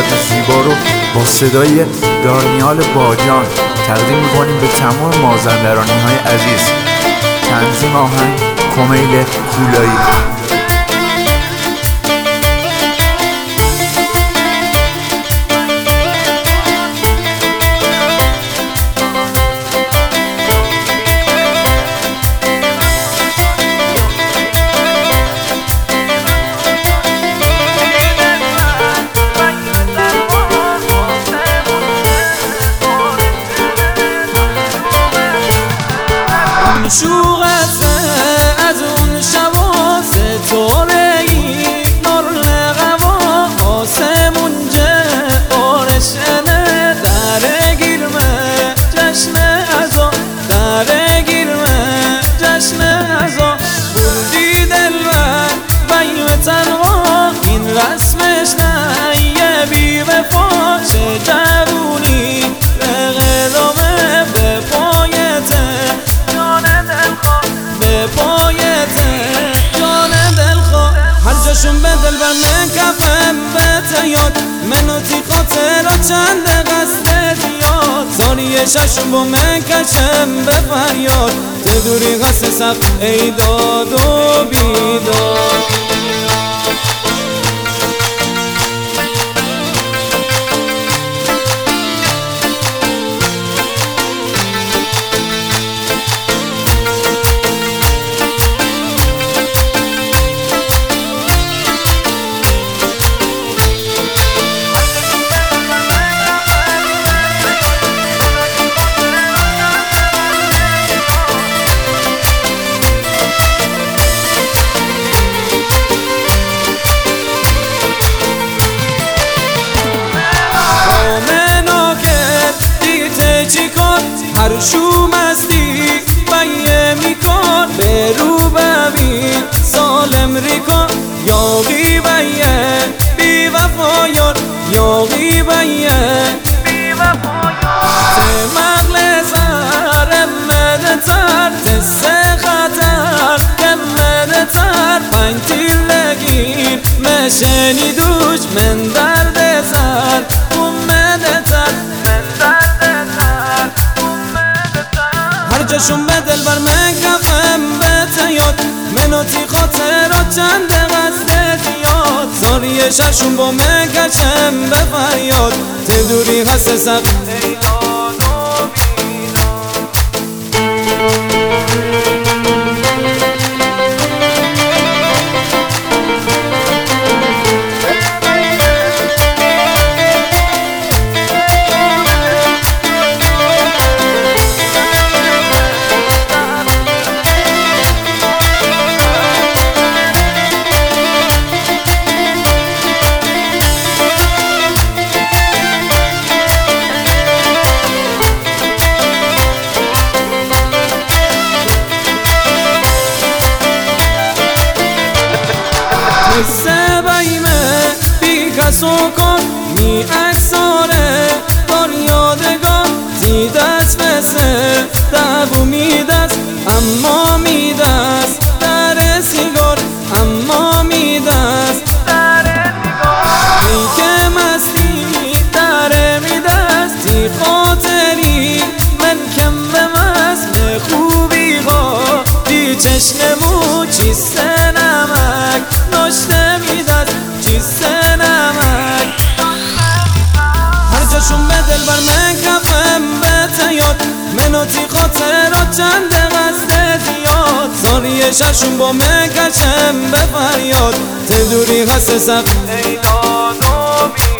نژاد زیبا رو با صدای دارمیال باجان تقدیم می‌کنیم به تمام مازندرانی‌های عزیز. تنظیم آهنگ کمیل پولایی. شوقته از اون شبا ستاره‌ای نور لغوا آسمون جارشنه درگیرمه جشن ازا درگیرمه جشن ازا بردی دلبر بین تنها این رسمش نه یه بی وفا چه جوونی به قدامه به پایته به پایته جان دلخواه هر جاشون به دل بر من کفم به تیاد منو تی خاطر چند قصد زیاد زاری ششون با من کشم به فریاد دل دوری قصد سخت ای داد و بیداد هر شوم هستی بیه میکن به رو ببین سالم ریکن یاقی بیه بی وفایان یاقی بیه بی وفایان ته مغل سر امده تر تسه خطر امده تر پنج تیر لگیر مشنی دوش من درد سر اومده تر من درد سر هر جاشون به دل بر من کفم به تیاد منو تی خاطرات چند قصد زیاد زاری ششون با من کشم به فریاد دل دوری هست سخت ای داد و بیداد قصه بیمه بی کس و کن می اکساره بار یادگاه دیدست مثل دو میدست اما میدست در سیگار اما میدست در سیگار ای که مستی در میدست تی خاطری من کم به وزن خوبی ها دی چشنمو چیسته نمک ناشته میداد چیسته نمک هر جاشون به دل بر من کفم به تیاد منو تی خاطرات چند قصد زیاد زاری ششون با من کشم به فریاد دل دوری هست سخت ای داد و